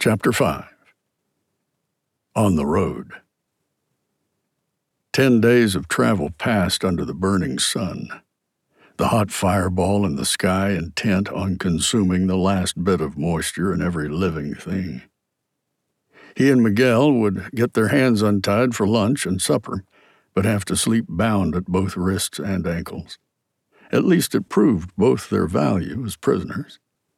Chapter 5. On the Road. 10 days of travel passed under the burning sun, the hot fireball in the sky intent on consuming the last bit of moisture in every living thing. He and Miguel would get their hands untied for lunch and supper, but have to sleep bound at both wrists and ankles. At least it proved both their value as prisoners.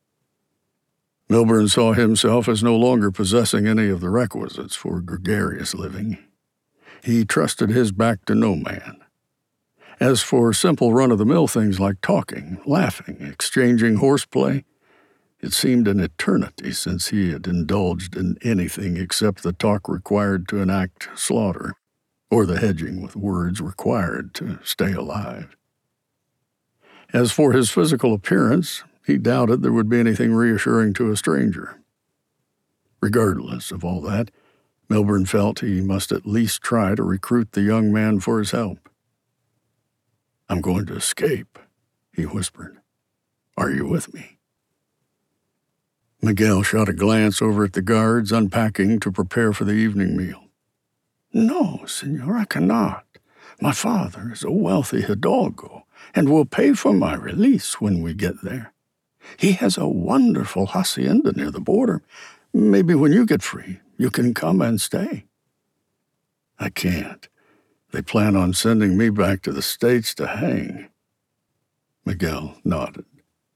Milburn saw himself as no longer possessing any of the requisites for gregarious living. He trusted his back to no man. As for simple run-of-the-mill things like talking, laughing, exchanging horseplay, it seemed an eternity since he had indulged in anything except the talk required to enact slaughter, or the hedging with words required to stay alive. As for his physical appearance, he doubted there would be anything reassuring to a stranger. Regardless of all that, Milburn felt he must at least try to recruit the young man for his help. "I'm going to escape," he whispered. "Are you with me?" Miguel shot a glance over at the guards unpacking to prepare for the evening meal. "No, senor, I cannot. My father is a wealthy hidalgo and will pay for my release when we get there. He has a wonderful hacienda near the border. Maybe when you get free, you can come and stay." "I can't. They plan on sending me back to the States to hang." Miguel nodded.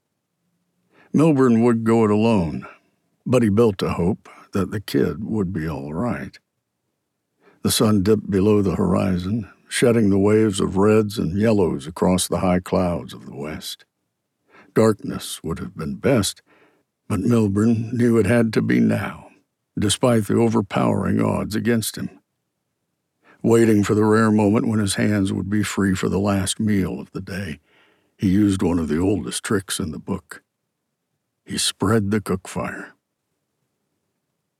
Milburn would go it alone, but he built a hope that the kid would be all right. The sun dipped below the horizon, shedding the waves of reds and yellows across the high clouds of the west. Darkness would have been best, but Milburn knew it had to be now, despite the overpowering odds against him. Waiting for the rare moment when his hands would be free for the last meal of the day, he used one of the oldest tricks in the book. He spread the cook fire.